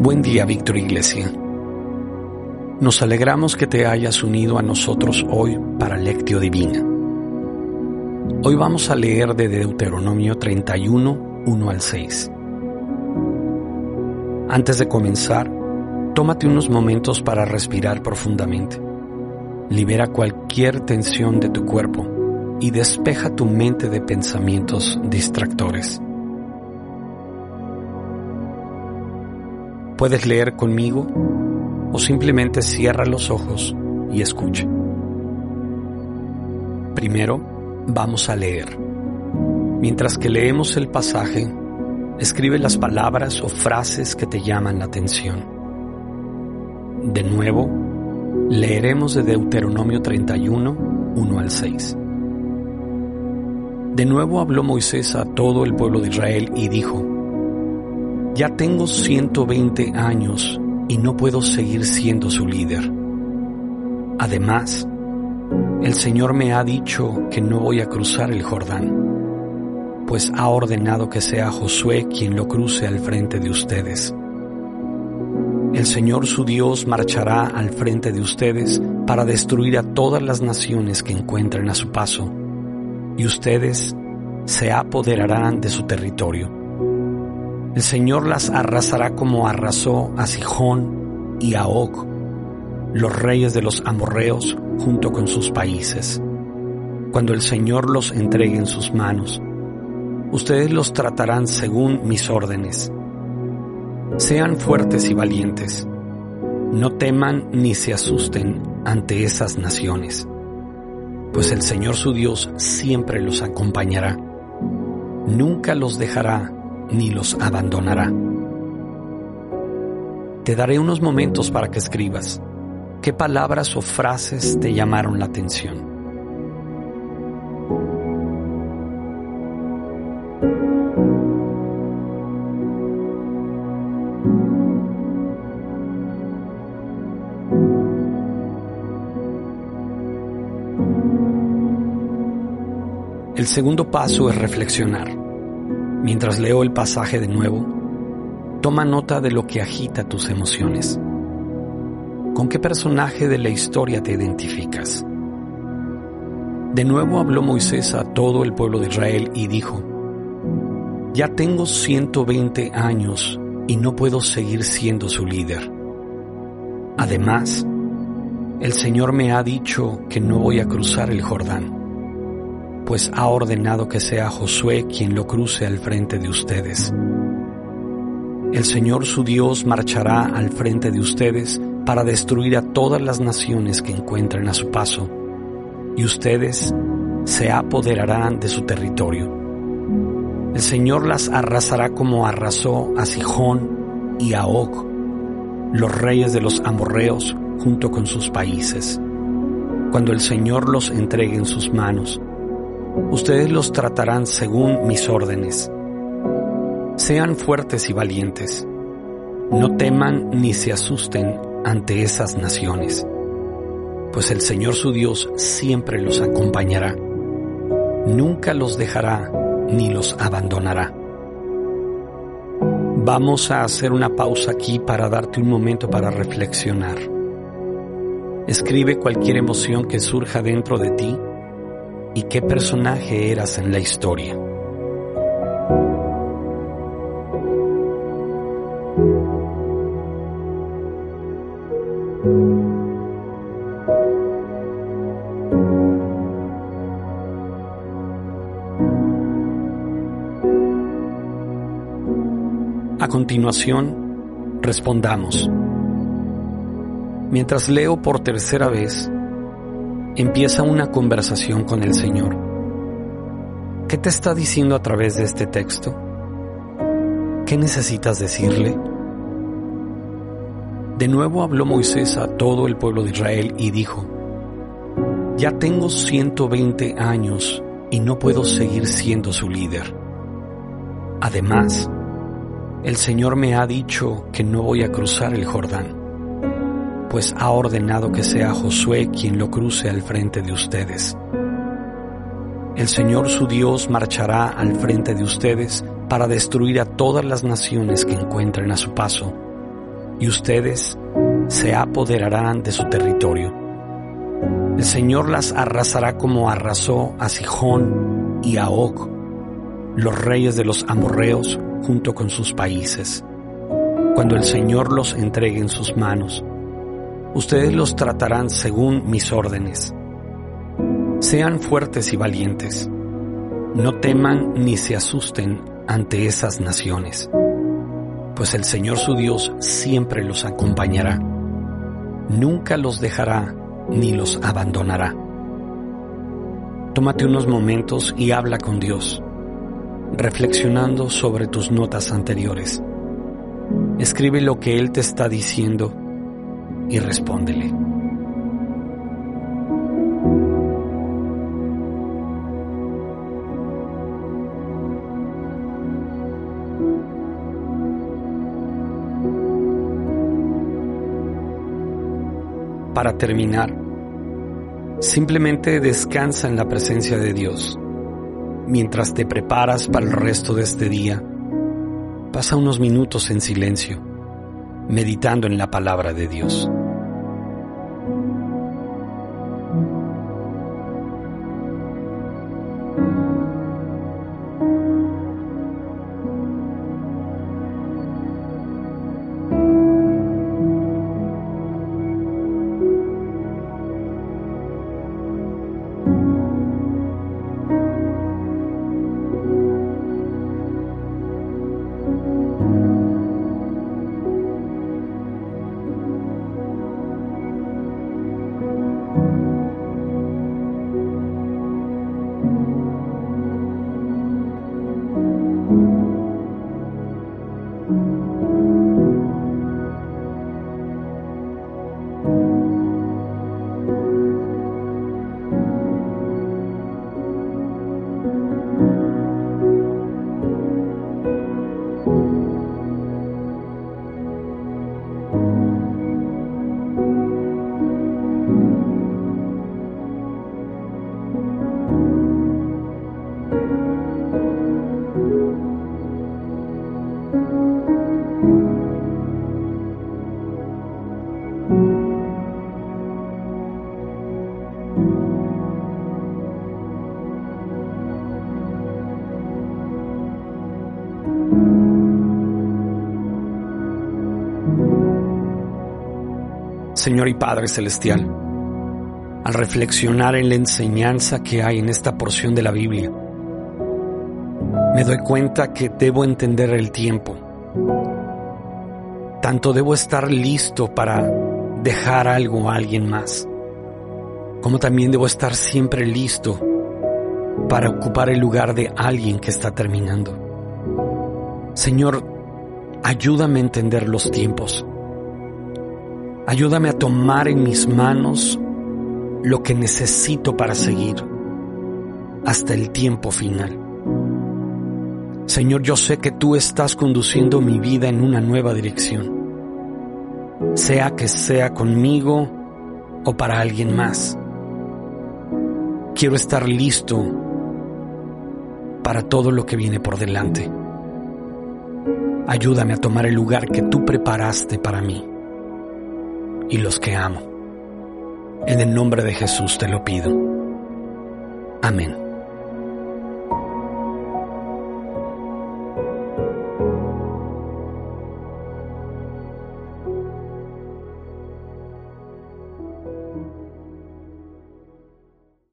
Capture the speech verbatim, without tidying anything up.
Buen día, Víctor Iglesia. Nos alegramos que te hayas unido a nosotros hoy para Lectio Divina. Hoy vamos a leer de Deuteronomio treinta y uno, uno al seis. Antes de comenzar, tómate unos momentos para respirar profundamente. Libera cualquier tensión de tu cuerpo y despeja tu mente de pensamientos distractores. Puedes leer conmigo o simplemente cierra los ojos y escucha. Primero, vamos a leer. Mientras que leemos el pasaje, escribe las palabras o frases que te llaman la atención. De nuevo, leeremos de Deuteronomio treinta y uno, uno al seis. De nuevo habló Moisés a todo el pueblo de Israel y dijo: Ya tengo ciento veinte años y no puedo seguir siendo su líder. Además, el Señor me ha dicho que no voy a cruzar el Jordán, pues ha ordenado que sea Josué quien lo cruce al frente de ustedes. El Señor su Dios marchará al frente de ustedes para destruir a todas las naciones que encuentren a su paso, y ustedes se apoderarán de su territorio. El Señor las arrasará como arrasó a Sihón y a Og, los reyes de los amorreos, junto con sus países. Cuando el Señor los entregue en sus manos, ustedes los tratarán según mis órdenes. Sean fuertes y valientes. No teman ni se asusten ante esas naciones, pues el Señor su Dios siempre los acompañará. Nunca los dejará ni los abandonará. Te daré unos momentos para que escribas. ¿Qué palabras o frases te llamaron la atención? El segundo paso es reflexionar. Mientras leo el pasaje de nuevo, toma nota de lo que agita tus emociones. ¿Con qué personaje de la historia te identificas? De nuevo habló Moisés a todo el pueblo de Israel y dijo: Ya tengo ciento veinte años y no puedo seguir siendo su líder. Además, el Señor me ha dicho que no voy a cruzar el Jordán, pues ha ordenado que sea Josué quien lo cruce al frente de ustedes. El Señor su Dios marchará al frente de ustedes para destruir a todas las naciones que encuentren a su paso, y ustedes se apoderarán de su territorio. El Señor las arrasará como arrasó a Sihón y a Og, los reyes de los amorreos, junto con sus países. Cuando el Señor los entregue en sus manos, ustedes los tratarán según mis órdenes. Sean fuertes y valientes. No teman ni se asusten ante esas naciones, pues el Señor su Dios siempre los acompañará. Nunca los dejará ni los abandonará. Vamos a hacer una pausa aquí para darte un momento para reflexionar. Escribe cualquier emoción que surja dentro de ti y qué personaje eras en la historia. A continuación, respondamos. Mientras leo por tercera vez, empieza una conversación con el Señor. ¿Qué te está diciendo a través de este texto? ¿Qué necesitas decirle? De nuevo habló Moisés a todo el pueblo de Israel y dijo: Ya tengo ciento veinte años y no puedo seguir siendo su líder. Además, el Señor me ha dicho que no voy a cruzar el Jordán, pues ha ordenado que sea Josué quien lo cruce al frente de ustedes. El Señor su Dios marchará al frente de ustedes para destruir a todas las naciones que encuentren a su paso, y ustedes se apoderarán de su territorio. El Señor las arrasará como arrasó a Sihón y a Og, los reyes de los amorreos, junto con sus países. Cuando el Señor los entregue en sus manos, ustedes los tratarán según mis órdenes. Sean fuertes y valientes. No teman ni se asusten ante esas naciones, pues el Señor su Dios siempre los acompañará. Nunca los dejará ni los abandonará. Tómate unos momentos y habla con Dios, reflexionando sobre tus notas anteriores. Escribe lo que Él te está diciendo y respóndele. Para terminar, simplemente descansa en la presencia de Dios. Mientras te preparas para el resto de este día, pasa unos minutos en silencio, meditando en la palabra de Dios. Señor y Padre Celestial, al reflexionar en la enseñanza que hay en esta porción de la Biblia, me doy cuenta que debo entender el tiempo. Tanto debo estar listo para dejar algo a alguien más, como también debo estar siempre listo para ocupar el lugar de alguien que está terminando. Señor, ayúdame a entender los tiempos. Ayúdame a tomar en mis manos lo que necesito para seguir hasta el tiempo final. Señor, yo sé que tú estás conduciendo mi vida en una nueva dirección, sea que sea conmigo o para alguien más. Quiero estar listo para todo lo que viene por delante. Ayúdame a tomar el lugar que tú preparaste para mí y los que amo. En el nombre de Jesús te lo pido. Amén.